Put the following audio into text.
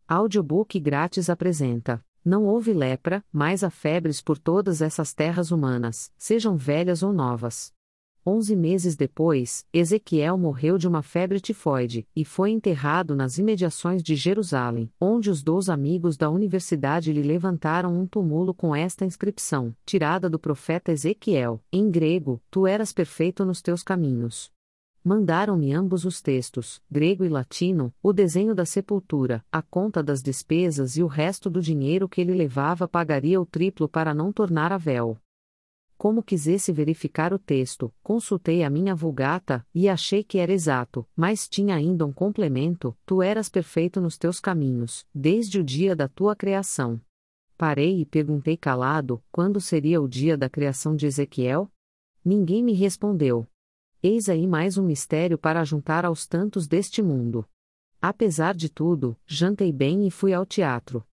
Audiobook grátis apresenta: Não houve lepra, mas há febres por todas essas terras humanas, sejam velhas ou novas. 11 meses depois, Ezequiel morreu de uma febre tifoide, e foi enterrado nas imediações de Jerusalém, onde os 12 amigos da universidade lhe levantaram um túmulo com esta inscrição, tirada do profeta Ezequiel, em grego: Tu eras perfeito nos teus caminhos. Mandaram-me ambos os textos, grego e latino, o desenho da sepultura, a conta das despesas e o resto do dinheiro que ele levava pagaria o triplo para não tornar a véu. Como quisesse verificar o texto, consultei a minha Vulgata, e achei que era exato, mas tinha ainda um complemento: Tu eras perfeito nos teus caminhos, desde o dia da tua criação. Parei e perguntei calado: quando seria o dia da criação de Ezequiel? Ninguém me respondeu. Eis aí mais um mistério para juntar aos tantos deste mundo. Apesar de tudo, jantei bem e fui ao teatro.